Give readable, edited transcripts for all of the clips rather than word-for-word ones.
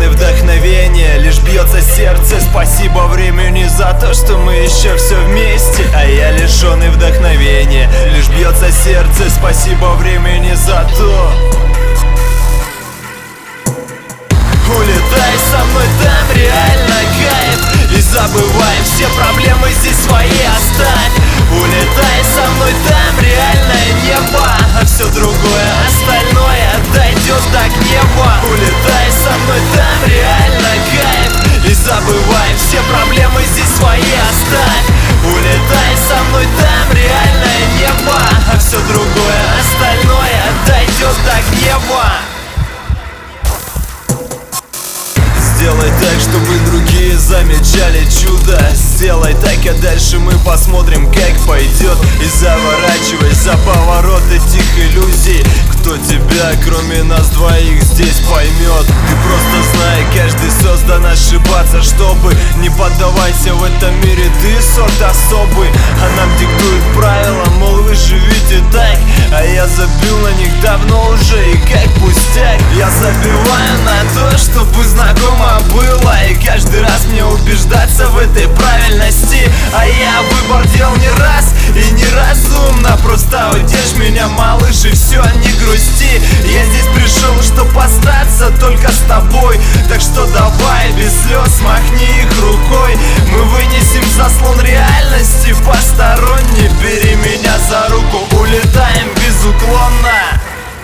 лишённый вдохновения, лишь бьется сердце. Спасибо времени за то, что мы еще все вместе. А я лишённый вдохновения, лишь бьется сердце. Спасибо времени за то. Улетай со мной, там реально кайф. И забывай все проблемы здесь свои оставь. Улетай со мной, там реальное небо. А все другое, остальное дойдет до неба. Улетай со мной, там реально кайф. И забывай все проблемы здесь свои оставь. Улетай со мной, там реальное небо. А все другое, остальное дойдет до неба. Сделай так, чтобы другие замечали чудо. Сделай так, а дальше мы посмотрим, как пойдет. И заворачивай за поворот этих иллюзий. Кто тебя, кроме нас двоих, здесь поймет? Ты просто знай, каждый создан ошибаться, чтобы не поддавайся в этом мире. Ты сорт особый, а нам диктуют правила, мол, вы живите так. А я забил на них давно уже, и как пустяк. Я забиваю на то, чтобы знакомо было. И каждый раз мне убеждаться в этой правильности. А я выбор делал не раз и неразумно. Просто удержь меня, малыш, и все, не грусти. Я здесь пришел, чтобы остаться только с тобой. Так что давай без слез махни их рукой. Мы вынесем заслон реальности посторонний. Бери меня за руку, улетаем безуклонно.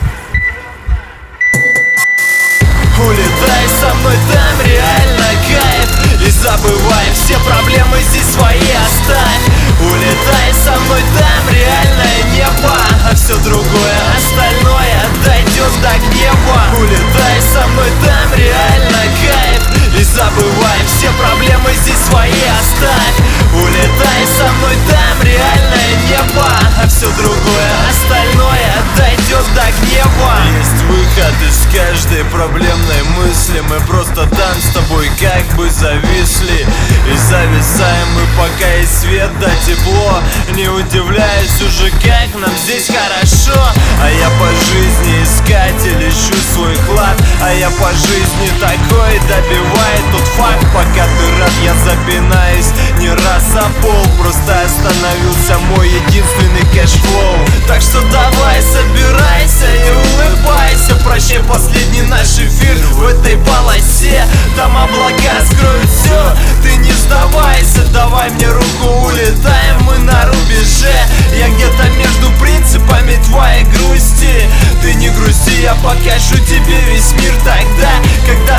Улетай со мной, там реально кайф. И забывай все проблемы здесь свои оставь. Улетай со мной, там реальное небо. А все другое, остальное дойдет до неба. Улетай со мной, там реально кайф. И забывай все проблемы здесь свои оставь. Улетай со мной, там реальное небо. А все другое, остальное дойдет до неба. Есть выход из каждой проблемной мысли. Мы просто там с тобой как бы зависли. И зависаем мы, пока есть свет да тепло. Не удивляюсь уже, как нам здесь хорошо. А я по жизни искатель, ищу свой клад. А я по жизни такой, добивает тот факт. Пока ты рад, я запинаюсь не раз о пол. Просто остановился мой единственный кэшфлоу. Так что давай, собирайся и улыбайся. Прощай последний наш эфир в этой полосе. Там облака скроют все, ты не сдавайся. Давай мне руку, улетаем мы на рубеже. Я где-то между принципами твоей грусти. Ты не грусти, я покажу тебе весь мир тогда, когда